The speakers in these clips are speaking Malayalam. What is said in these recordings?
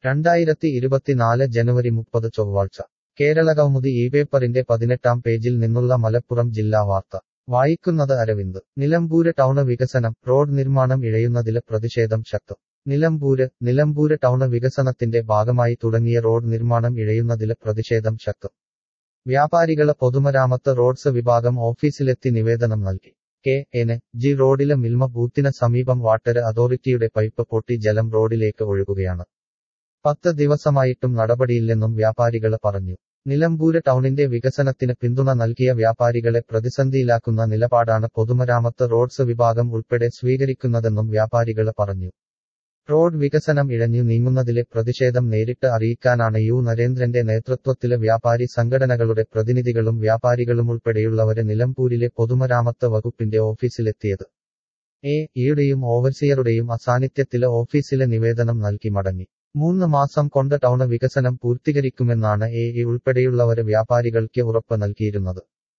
2024 ജനുവരി 30 ചൊവ്വാഴ്ച കേരളകൗമുദി ഈ പേപ്പറിന്റെ 18-ാം പേജിൽ നിന്നുള്ള മലപ്പുറം ജില്ലാ വാർത്ത വായിക്കുന്നത് അരവിന്ദ്. നിലമ്പൂര് ടൗണ് വികസനം, റോഡ് നിർമ്മാണം ഇഴയുന്നതില് പ്രതിഷേധം ശക്തം. നിലമ്പൂര് ടൗണ് വികസനത്തിന്റെ ഭാഗമായി തുടങ്ങിയ റോഡ് നിർമ്മാണം ഇഴയുന്നതില് പ്രതിഷേധം ശക്തം. വ്യാപാരികള് പൊതുമരാമത്ത് റോഡ്സ് വിഭാഗം ഓഫീസിലെത്തി നിവേദനം നൽകി. കെ.എൻ.ജി. റോഡില് മിൽമ ബൂത്തിന് സമീപം വാട്ടര് അതോറിറ്റിയുടെ പൈപ്പ് പൊട്ടി ജലം റോഡിലേക്ക് ഒഴുകുകയാണ്. 10 ദിവസമായിട്ടും നടപടിയില്ലെന്നും വ്യാപാരികള് പറഞ്ഞു. നിലമ്പൂര് ടൗണിന്റെ വികസനത്തിന് പിന്തുണ നൽകിയ വ്യാപാരികളെ പ്രതിസന്ധിയിലാക്കുന്ന നിലപാടാണ് പൊതുമരാമത്ത് റോഡ്സ് വിഭാഗം ഉൾപ്പെടെ സ്വീകരിക്കുന്നതെന്നും വ്യാപാരികള് പറഞ്ഞു. റോഡ് വികസനം ഇഴഞ്ഞു നീങ്ങുന്നതിലെ പ്രതിഷേധം നേരിട്ട് അറിയിക്കാനാണ് യു നരേന്ദ്രന്റെ നേതൃത്വത്തില് വ്യാപാരി സംഘടനകളുടെ പ്രതിനിധികളും വ്യാപാരികളുമുൾപ്പെടെയുള്ളവര് നിലമ്പൂരിലെ പൊതുമരാമത്ത് വകുപ്പിന്റെ ഓഫീസിലെത്തിയത്. യുടെയും ഓവർസിയറുടെയും അസാന്നിധ്യത്തില് ഓഫീസില് നിവേദനം നൽകി മടങ്ങി. 3 മാസം കൊണ്ട് ടൗണ് വികസനം പൂർത്തീകരിക്കുമെന്നാണ് ഉൾപ്പെടെയുള്ളവര് വ്യാപാരികൾക്ക് ഉറപ്പ് നൽകിയിരുന്നത്.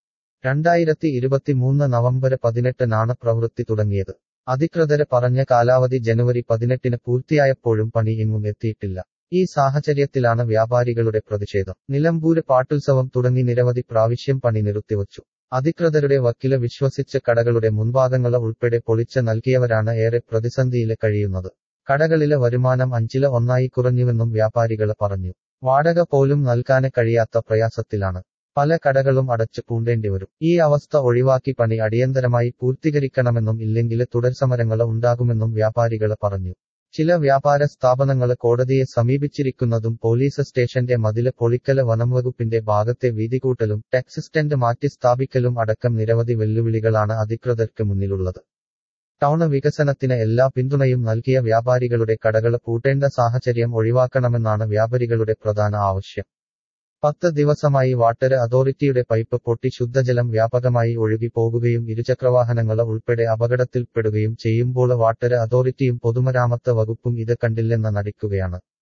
2023 നവംബർ 18-നാണ് പ്രവൃത്തി തുടങ്ങിയത്. അധികൃതര് പറഞ്ഞ കാലാവധി ജനുവരി 18-ന് പൂർത്തിയായപ്പോഴും പണി എങ്ങും എത്തിയിട്ടില്ല. ഈ സാഹചര്യത്തിലാണ് വ്യാപാരികളുടെ പ്രതിഷേധം. നിലമ്പൂര് പാട്ടുത്സവം തുടങ്ങി നിരവധി പ്രാവശ്യം പണി നിർത്തിവച്ചു. അധികൃതരുടെ വക്കില് വിശ്വസിച്ച് കടകളുടെ മുൻഭാഗങ്ങള് ഉൾപ്പെടെ പൊളിച്ച് നൽകിയവരാണ് ഏറെ പ്രതിസന്ധിയില് കഴിയുന്നത്. കടകളിലെ വരുമാനം 1/5 കുറഞ്ഞുവെന്നും വ്യാപാരികള് പറഞ്ഞു. വാടക പോലും നൽകാന് കഴിയാത്ത പ്രയാസത്തിലാണ്. പല കടകളും അടച്ചു പൂണ്ടേണ്ടിവരും. ഈ അവസ്ഥ ഒഴിവാക്കി പണി അടിയന്തരമായി പൂർത്തീകരിക്കണമെന്നും ഇല്ലെങ്കില് തുടർസമരങ്ങള് ഉണ്ടാകുമെന്നും വ്യാപാരികള് പറഞ്ഞു. ചില വ്യാപാര സ്ഥാപനങ്ങള് കോടതിയെ സമീപിച്ചിരിക്കുന്നതും പോലീസ് സ്റ്റേഷന്റെ മതില് പൊളിക്കല് വനംവകുപ്പിന്റെ ഭാഗത്തെ വീതികൂട്ടലും ടാക്സ് സ്റ്റാൻഡ് മാറ്റി സ്ഥാപിക്കലും അടക്കം നിരവധി വെല്ലുവിളികളാണ് അധികൃതർക്ക് മുന്നിലുള്ളത്. ടൗണ് വികസനത്തിന് എല്ലാ പിന്തുണയും നൽകിയ വ്യാപാരികളുടെ കടകള് പൂട്ടേണ്ട സാഹചര്യം ഒഴിവാക്കണമെന്നാണ് വ്യാപാരികളുടെ പ്രധാന ആവശ്യം. 10 ദിവസമായി വാട്ടര് അതോറിറ്റിയുടെ പൈപ്പ് പൊട്ടി ശുദ്ധജലം വ്യാപകമായി ഒഴുകി പോകുകയും ഇരുചക്രവാഹനങ്ങള് ഉൾപ്പെടെ അപകടത്തിൽപ്പെടുകയും ചെയ്യുമ്പോള് വാട്ടര് അതോറിറ്റിയും പൊതുമരാമത്ത് വകുപ്പും ഇത് കണ്ടില്ലെന്ന് നടിക്കുകയാണ്.